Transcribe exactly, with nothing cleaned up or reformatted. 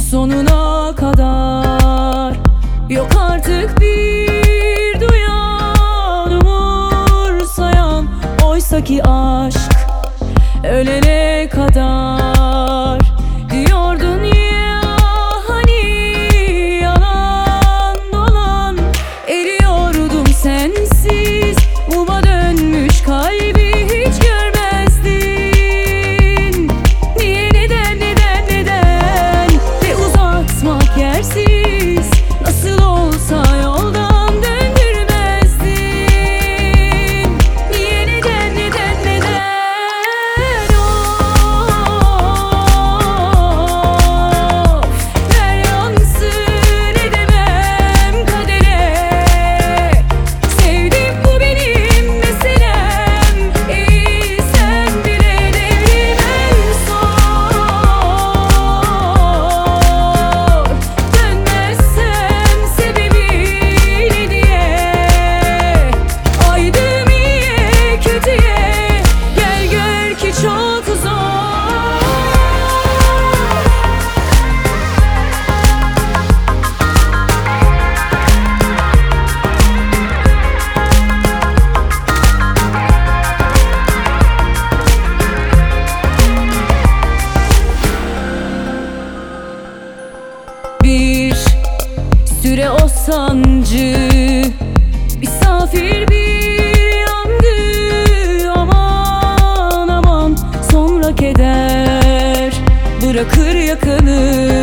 sonuna kadar. Yok artık bir duyan, umursayan, oysaki aşk ölene kadar. Diyordun ya hani yalan dolan, eriyordum sensiz, muma dönmüş kalbi hiç görmezdin. Niye, neden, neden, neden? Ve uzatmak yersiz, nasıl olsa yoldan döndürmezdin. Niye, neden, neden, neden? Of, ver yansın edemem kadere. Sevdim, bu benim meselem. İyi sen bile devrim en zor. Dönmezsem sebebini diye, aydım iyiye kötüye, gel gör ki çok zor. Bir süre o sancı, misafir bir yangı. Aman aman, sonra keder bırakır yakanı.